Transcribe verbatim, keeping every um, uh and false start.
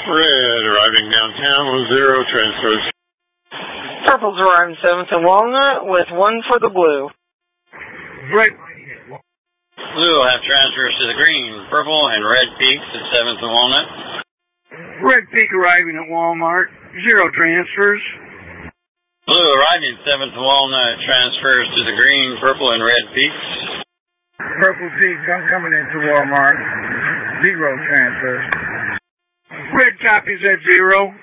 Red arriving downtown with zero transfers. Purple's arriving seventh and Walnut with one for the blue. Red. Blue will have transfers to the green. Purple and red peaks at seventh and Walnut. Red peak arriving at Walmart. Zero transfers. Blue arriving seventh and Walnut. Transfers to the green, purple, and red peaks. Purple peak coming into Walmart. Zero transfers. Red copies at zero.